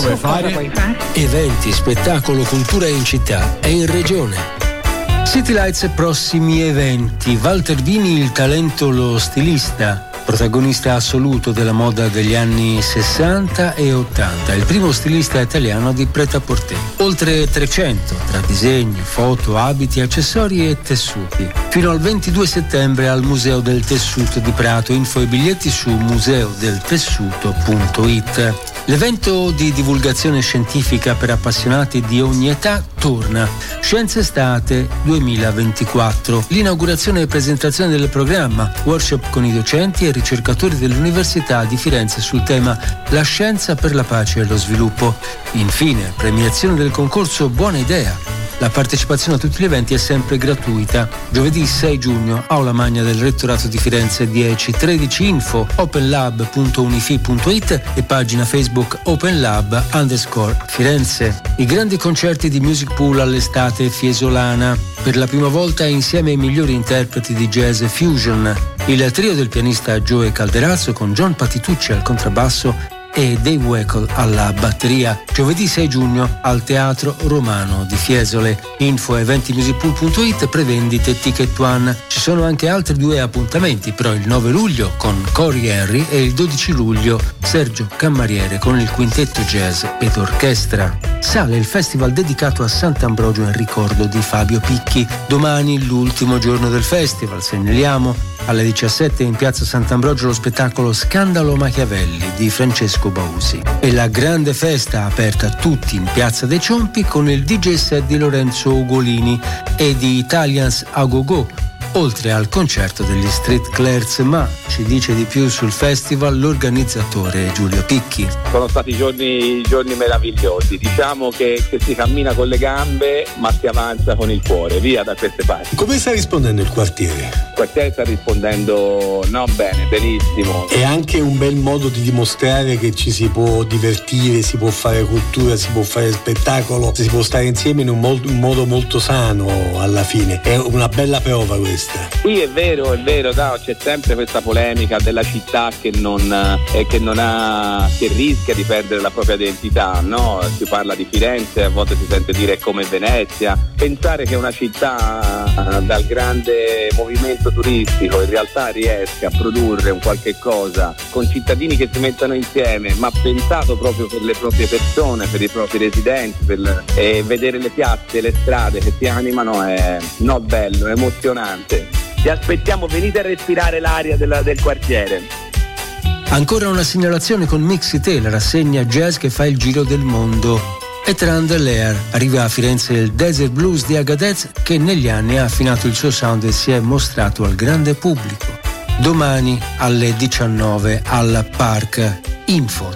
vuoi fare? Eventi, spettacolo, cultura in città e in regione. City Lights e prossimi eventi. Walter Vini, il talento, lo stilista, protagonista assoluto della moda degli anni 60 e 80, il primo stilista italiano di prêt-à-porter. Oltre 300 tra disegni, foto, abiti, accessori e tessuti. Fino al 22 settembre al Museo del Tessuto di Prato. Info e biglietti su museodeltessuto.it. L'evento di divulgazione scientifica per appassionati di ogni età torna. Scienze Estate 2024. L'inaugurazione e presentazione del programma, workshop con i docenti e ricercatori dell'Università di Firenze sul tema La scienza per la pace e lo sviluppo. Infine, premiazione del concorso Buona Idea. La partecipazione a tutti gli eventi è sempre gratuita. Giovedì 6 giugno, Aula Magna del Rettorato di Firenze 10-13. Info openlab.unifi.it e pagina Facebook openlab_Firenze. I grandi concerti di Music Pool all'estate fiesolana. Per la prima volta insieme ai migliori interpreti di jazz fusion. Il trio del pianista Joe Calderazzo con John Patitucci al contrabbasso e Dave Weckl alla batteria. Giovedì 6 giugno al Teatro Romano di Fiesole. Info eventimusicpool.it, prevendite Ticket One. Ci sono anche altri 2 appuntamenti, però il 9 luglio con Cory Henry e il 12 luglio Sergio Cammariere con il quintetto jazz ed orchestra. Sale il festival dedicato a Sant'Ambrogio in ricordo di Fabio Picchi. Domani l'ultimo giorno del festival, segnaliamo alle 17 in piazza Sant'Ambrogio lo spettacolo Scandalo Machiavelli di Francesco Bausi. E la grande festa aperta a tutti in piazza dei Ciompi con il DJ set di Lorenzo Ugolini e di Italians a Go Go, oltre al concerto degli Street Clerks. Ma ci dice di più sul festival l'organizzatore Giulio Picchi. Sono stati giorni meravigliosi, diciamo che si cammina con le gambe ma si avanza con il cuore, via da queste parti. Come sta rispondendo il quartiere? Il quartiere sta rispondendo bene, benissimo. È anche un bel modo di dimostrare che ci si può divertire, si può fare cultura, si può fare spettacolo, si può stare insieme in un modo molto sano alla fine. È una bella prova questa. Sì, è vero, c'è sempre questa polemica della città che rischia di perdere la propria identità, no? Si parla di Firenze, a volte si sente dire come Venezia. Pensare che una città dal grande movimento turistico in realtà riesca a produrre un qualche cosa con cittadini che si mettono insieme, ma pensato proprio per le proprie persone, per i propri residenti, e vedere le piazze, le strade che si animano è bello, è emozionante. Ti aspettiamo, venite a respirare l'aria del quartiere. Ancora una segnalazione con Mixité, la rassegna jazz che fa il giro del mondo. E Trandelair, arriva a Firenze il Desert Blues di Agadez, che negli anni ha affinato il suo sound e si è mostrato al grande pubblico. Domani alle 19 al Park. Info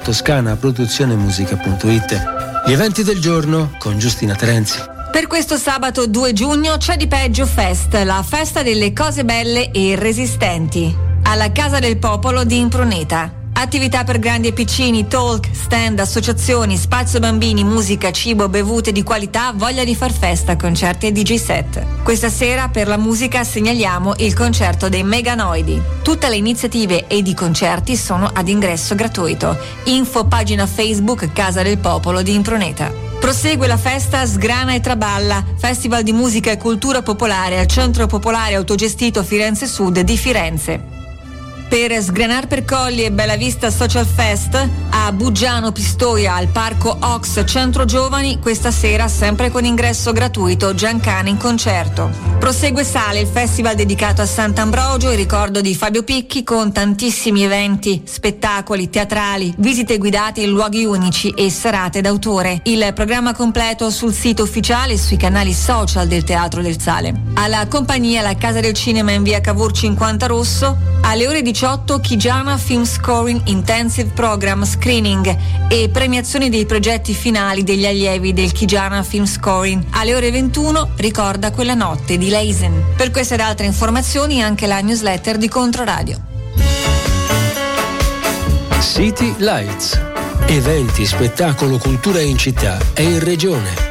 toscanaproduzionemusica.it. Gli eventi del giorno con Giustina Terenzi. Per questo sabato 2 giugno c'è Di Peggio Fest, la festa delle cose belle e irresistenti, alla Casa del Popolo di Impruneta. Attività per grandi e piccini, talk, stand, associazioni, spazio bambini, musica, cibo, bevute di qualità, voglia di far festa, concerti e DJ set. Questa sera per la musica segnaliamo il concerto dei Meganoidi. Tutte le iniziative ed i concerti sono ad ingresso gratuito. Info pagina Facebook Casa del Popolo di Impruneta. Prosegue la festa Sgrana e Traballa, festival di musica e cultura popolare al Centro Popolare Autogestito Firenze Sud di Firenze. Per Sgranar per Colli e Bella Vista Social Fest a Buggiano Pistoia al Parco Ox Centro Giovani, questa sera sempre con ingresso gratuito Giancana in concerto. Prosegue Sale, il festival dedicato a Sant'Ambrogio in ricordo di Fabio Picchi, con tantissimi eventi, spettacoli, teatrali, visite guidate in luoghi unici e serate d'autore. Il programma completo sul sito ufficiale e sui canali social del Teatro del Sale. Alla compagnia la Casa del Cinema in via Cavour 50 Rosso, alle ore 18 Chigiana Film Scoring Intensive Program Screening e premiazioni dei progetti finali degli allievi del Chigiana Film Scoring. Alle ore 21 Ricorda quella notte di Leisen. Per queste ed altre informazioni anche la newsletter di Controradio. City Lights. Eventi, spettacolo, cultura in città e in regione.